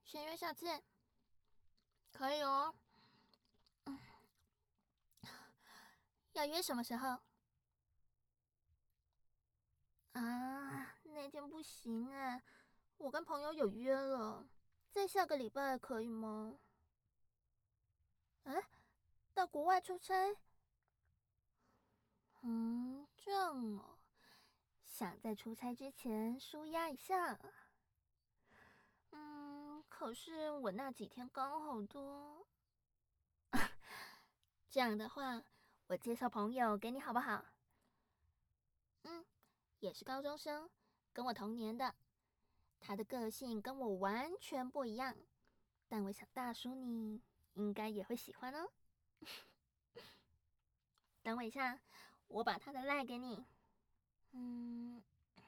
先约下次，可以哦。要约什么时候？啊，那天不行哎，我跟朋友有约了，在下个礼拜可以吗？哎，到国外出差？这样哦，想在出差之前舒压一下。可是我那几天刚好都……这样的话，我介绍朋友给你好不好？也是高中生，跟我同年的，他的个性跟我完全不一样，但我想大叔你应该也会喜欢哦。等我一下，我把他的赖给你。嗯，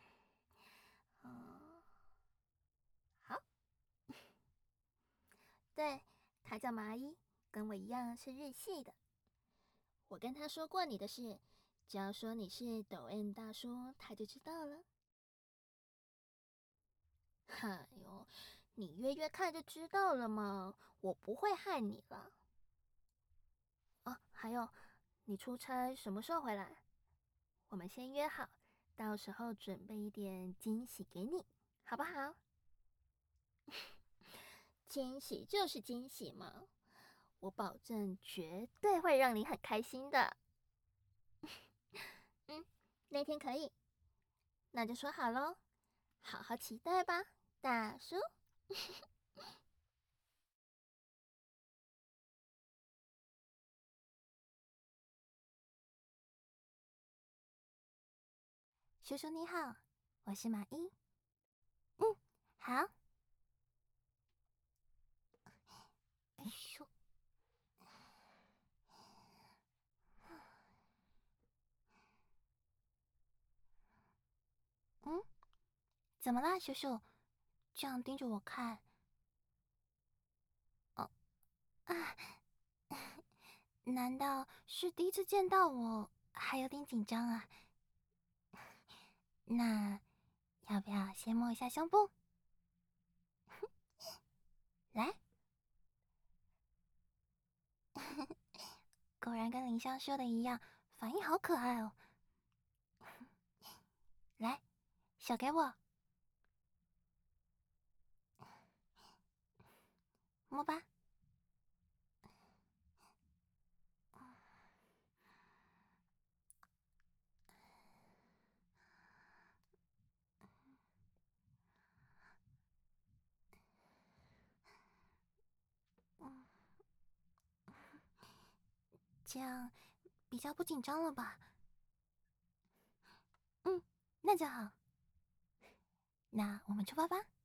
哦，好，对，他叫麻衣，跟我一样是日系的。我跟他说过你的事，只要说你是抖 M 大叔，他就知道了。哎呦，你约约看就知道了嘛，我不会害你了。哦，还有，你出差什么时候回来？我们先约好，到时候准备一点惊喜给你，好不好？惊喜就是惊喜嘛，我保证绝对会让你很开心的。嗯，那天可以，那就说好喽，好好期待吧，大叔。叔叔你好，我是马伊。嗯，好。叔，嗯，怎么啦，叔叔？这样盯着我看。哦啊，难道是第一次见到我，还有点紧张啊？那要不要先摸一下胸部？来，果然跟林香说的一样，反应好可爱哦。来，手给我，摸吧。嗯，这样比较不紧张了吧？嗯，那就好。那我们出发吧。